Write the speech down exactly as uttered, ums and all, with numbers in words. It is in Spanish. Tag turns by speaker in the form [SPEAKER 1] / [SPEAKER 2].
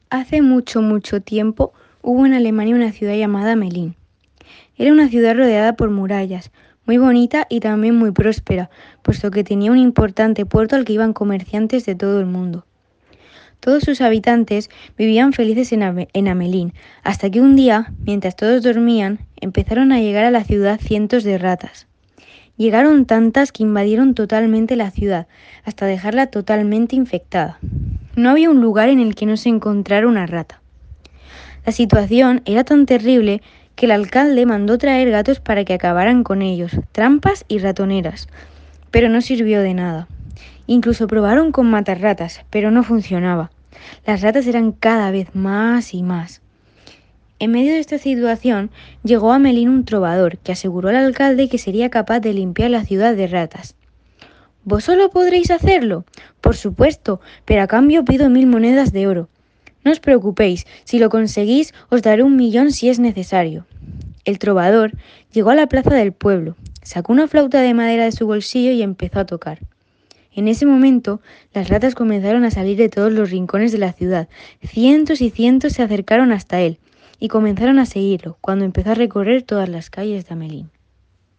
[SPEAKER 1] Hace mucho, mucho tiempo hubo en Alemania una ciudad llamada Melín. Era una ciudad rodeada por murallas, muy bonita y también muy próspera, puesto que tenía un importante puerto al que iban comerciantes de todo el mundo. Todos sus habitantes vivían felices en, Ame- en Amelín, hasta que un día, mientras todos dormían, empezaron a llegar a la ciudad cientos de ratas. Llegaron tantas que invadieron totalmente la ciudad, hasta dejarla totalmente infectada. No había un lugar en el que no se encontrara una rata. La situación era tan terrible que el alcalde mandó traer gatos para que acabaran con ellos, trampas y ratoneras, pero no sirvió de nada. Incluso probaron con matar ratas, pero no funcionaba. Las ratas eran cada vez más y más. En medio de esta situación llegó a Melín un trovador que aseguró al alcalde que sería capaz de limpiar la ciudad de ratas. ¿Vos solo podréis hacerlo? Por supuesto, pero a cambio pido mil monedas de oro. No os preocupéis, si lo conseguís os daré un millón si es necesario. El trovador llegó a la plaza del pueblo, sacó una flauta de madera de su bolsillo y empezó a tocar. En ese momento, las ratas comenzaron a salir de todos los rincones de la ciudad. Cientos y cientos se acercaron hasta él y comenzaron a seguirlo cuando empezó a recorrer todas las calles de Amelín.